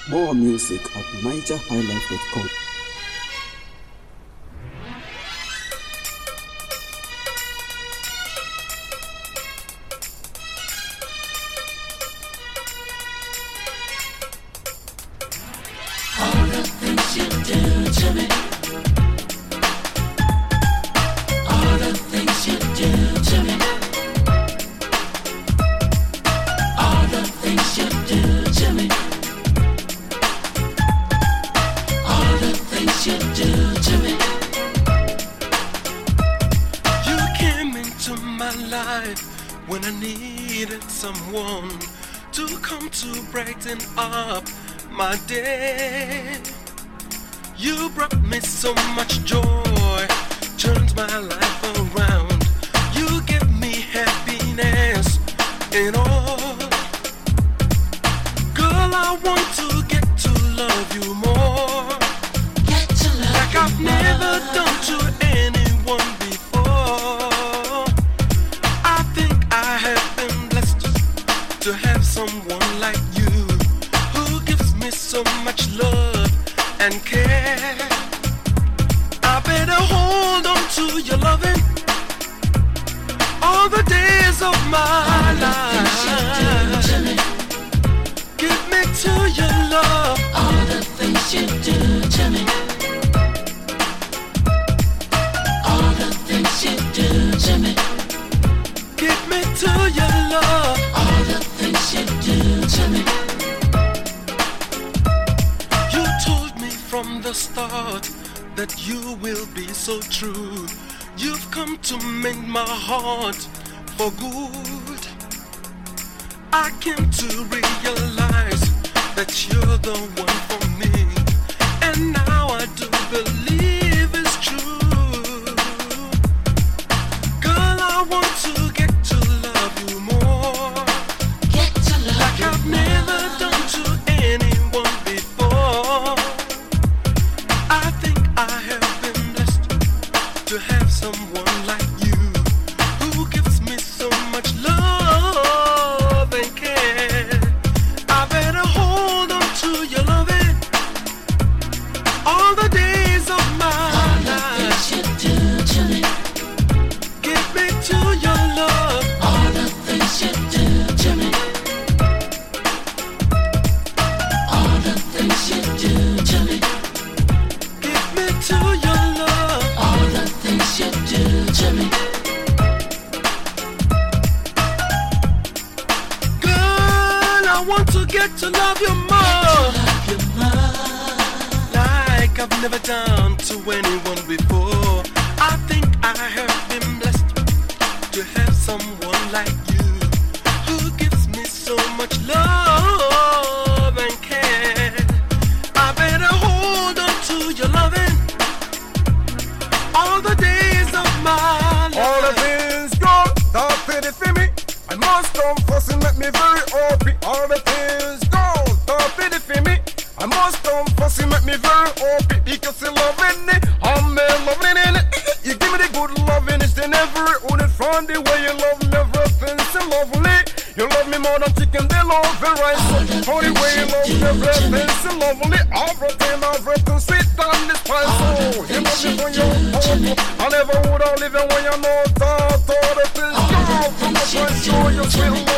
More music at nigerhighlife.com. All the things you do to me, all the things you do to me, all the things you do to me, all the things you do to me. You came into my life when I needed someone to come to brighten up my day. You brought me so much joy, turned my life around. You give me happiness in all. Girl, I want to get to love you more, get to love like you I've more. Never done to anyone before. I think I have been blessed to have someone like you, so much love and care. I better hold on to your loving all the days of my life. Give me to your love, all the things you do to me, all the things you do to me. Give me to your love, all the things you do to me. From the start that you will be so true. You've come to mend my heart for good. I came to realize that you're the one for me, and now I do believe it's true. Girl, I want to get to love you more, get to love like I've never done to anyone before. I think I have been blessed to have someone like you who gives me so much love and care. I better hold on to your loving all the days of my life. All the things you do to me, give me to your love. All the things you do to me, all the things you do to me. To your love, all the things you do to me. Girl, I want to get to love you more, like I've never done to anyone before. I think I have been blessed to have someone like you who gives me so much love and care. I better hold on to your loving all the days of my life. All the things gone, don't pity for me. I must come first and make me very happy. All the things gone, don't pity for me. I must come first and make me very happy. Because you loving me, I'm loving it. You give me the good loving, it's the never own it from the way you love me. Everything's so lovely. You love me more than chicken, they love and rice. For the way you love me, everything's so lovely. Everything sweet than this spice. Oh, you love me when you're home. I never would have lived when you know that all the things you love. I'm not trying to show you sweet